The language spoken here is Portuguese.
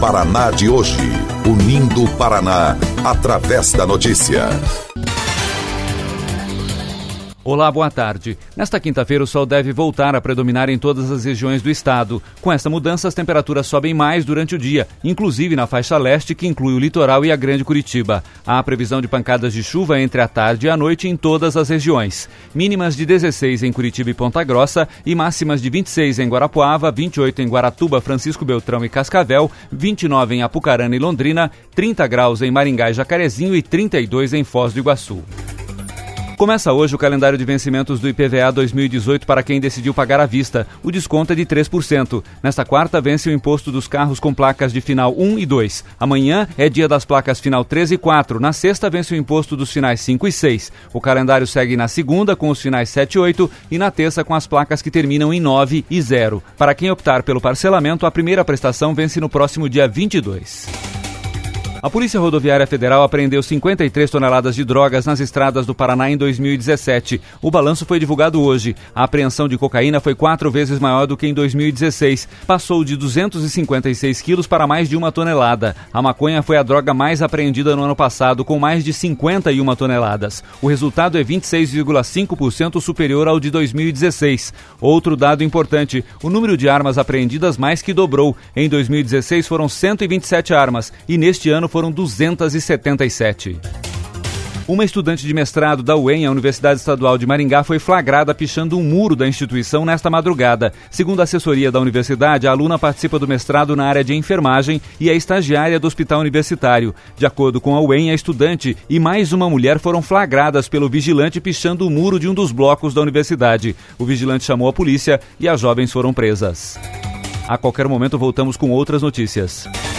Paraná de hoje. Unindo o Paraná através da notícia. Olá, boa tarde. Nesta quinta-feira o sol deve voltar a predominar em todas as regiões do estado. Com esta mudança, as temperaturas sobem mais durante o dia, inclusive na faixa leste, que inclui o litoral e a Grande Curitiba. Há previsão de pancadas de chuva entre a tarde e a noite em todas as regiões. Mínimas de 16 em Curitiba e Ponta Grossa e máximas de 26 em Guarapuava, 28 em Guaratuba, Francisco Beltrão e Cascavel, 29 em Apucarana e Londrina, 30 graus em Maringá e Jacarezinho e 32 em Foz do Iguaçu. Começa hoje o calendário de vencimentos do IPVA 2018 para quem decidiu pagar à vista. O desconto é de 3%. Nesta quarta, vence o imposto dos carros com placas de final 1 e 2. Amanhã é dia das placas final 3 e 4. Na sexta, vence o imposto dos finais 5 e 6. O calendário segue na segunda com os finais 7 e 8 e na terça com as placas que terminam em 9 e 0. Para quem optar pelo parcelamento, a primeira prestação vence no próximo dia 22. A Polícia Rodoviária Federal apreendeu 53 toneladas de drogas nas estradas do Paraná em 2017. O balanço foi divulgado hoje. A apreensão de cocaína foi 4 vezes maior do que em 2016. Passou de 256 quilos para mais de 1 tonelada. A maconha foi a droga mais apreendida no ano passado, com mais de 51 toneladas. O resultado é 26,5% superior ao de 2016. Outro dado importante, o número de armas apreendidas mais que dobrou. Em 2016 foram 127 armas e neste ano foram 277. Uma estudante de mestrado da UEM, a Universidade Estadual de Maringá, foi flagrada pichando um muro da instituição nesta madrugada. Segundo a assessoria da universidade, a aluna participa do mestrado na área de enfermagem e é estagiária do hospital universitário. De acordo com a UEM, a estudante e mais uma mulher foram flagradas pelo vigilante pichando o muro de um dos blocos da universidade. O vigilante chamou a polícia e as jovens foram presas. A qualquer momento voltamos com outras notícias.